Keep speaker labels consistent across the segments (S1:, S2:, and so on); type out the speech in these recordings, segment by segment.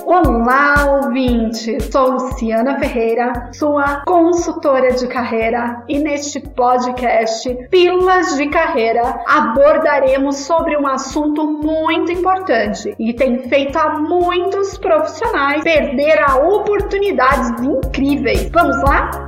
S1: Olá, ouvinte! Sou Luciana Ferreira, sua consultora de carreira, e neste podcast Pílulas de Carreira abordaremos sobre um assunto muito importante e tem feito a muitos profissionais perder oportunidades incríveis. Vamos lá?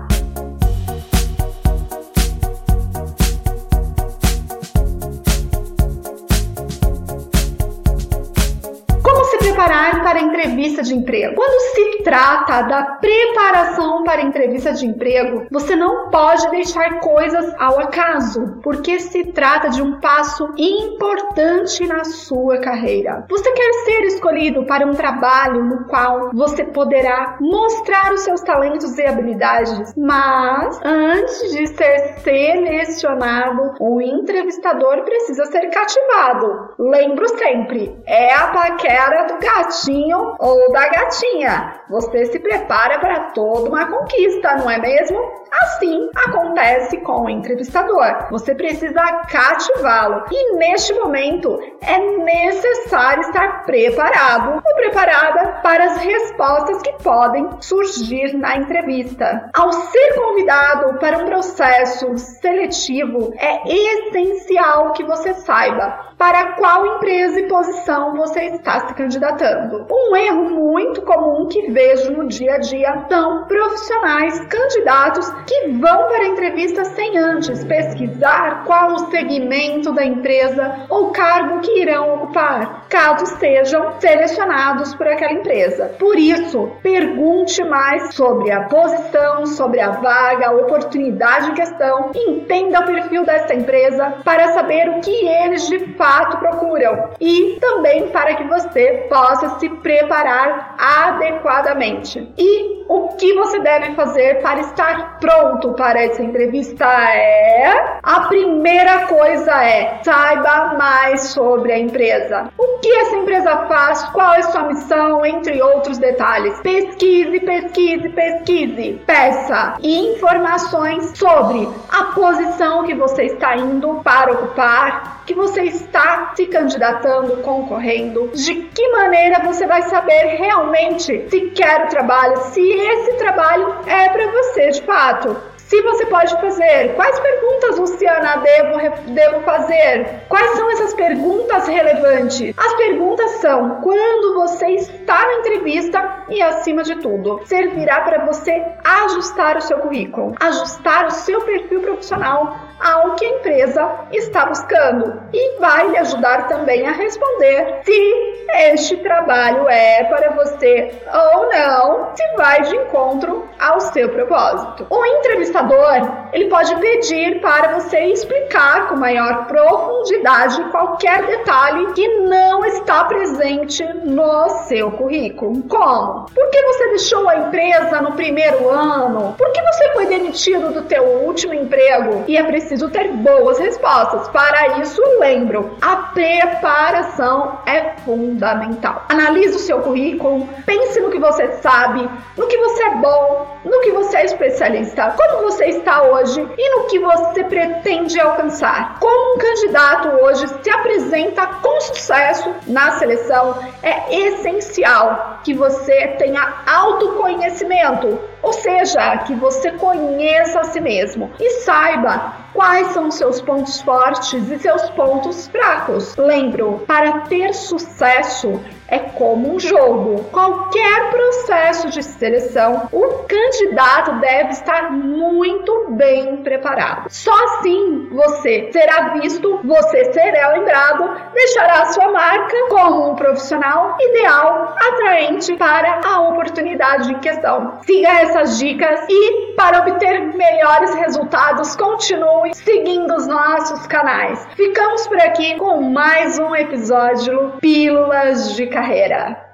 S1: Preparar para a entrevista de emprego. Quando se trata da preparação para a entrevista de emprego, você não pode deixar coisas ao acaso, porque se trata de um passo importante na sua carreira. Você quer ser escolhido para um trabalho no qual você poderá mostrar os seus talentos e habilidades, mas antes de ser selecionado, o entrevistador precisa ser cativado. Lembro sempre, é a paquera do gatinho ou da gatinha. Você se prepara para toda uma conquista, não é mesmo? Assim acontece com o entrevistador. Você precisa cativá-lo e neste momento é necessário estar preparado ou preparada para as respostas que podem surgir na entrevista. Ao ser convidado para um processo seletivo, é essencial que você saiba para qual empresa e posição você está se candidatando. Um erro muito comum que vejo no dia a dia são profissionais candidatos que vão para a entrevista sem antes pesquisar qual o segmento da empresa ou cargo que irão ocupar, caso sejam selecionados por aquela empresa. Por isso, pergunte mais sobre a posição, sobre a vaga, a oportunidade em questão, entenda o perfil dessa empresa para saber o que eles de fato procuram e também para que você possa se preparar adequadamente. E o que você deve fazer para estar pronto para essa entrevista a primeira coisa saiba mais sobre a empresa. O que essa empresa faz, qual é sua missão, entre outros detalhes. Pesquise. Peça informações sobre a posição que você está indo para ocupar, que você está se candidatando, concorrendo, de que maneira você vai saber realmente se quer o trabalho, se esse trabalho é para você de fato. Se você pode fazer, quais perguntas, Luciana, devo fazer? Quais são essas perguntas relevantes? As perguntas são quando você está na entrevista e, acima de tudo, servirá para você ajustar o seu currículo, ajustar o seu perfil profissional ao que a empresa está buscando e vai lhe ajudar também a responder se este trabalho é para você ou não, se vai de encontro ao seu propósito. O entrevistador, ele pode pedir para você explicar com maior profundidade qualquer detalhe que não está presente no seu currículo. Como? Por que você deixou a empresa no primeiro ano? Por que você foi demitido do teu último emprego? E é preciso ter boas respostas. Para isso, lembro, a preparação é fundamental. Analise o seu currículo, pense no que você sabe, no que você é bom, no que você é especialista, como você está hoje e no que você pretende alcançar. Como um candidato hoje se apresenta com sucesso na seleção, é essencial que você tenha autoconhecimento, ou seja, que você conheça a si mesmo e saiba quais são os seus pontos fortes e seus pontos fracos. Lembro, para ter sucesso é como um jogo. Qualquer processo de seleção, o candidato deve estar muito bem preparado. Só assim você será visto, você será lembrado, deixará sua marca como um profissional ideal, atraente para a oportunidade em questão. Siga essas dicas e, para obter melhores resultados, continue seguindo os nossos canais. Ficamos por aqui com mais um episódio Pílulas de Carreira.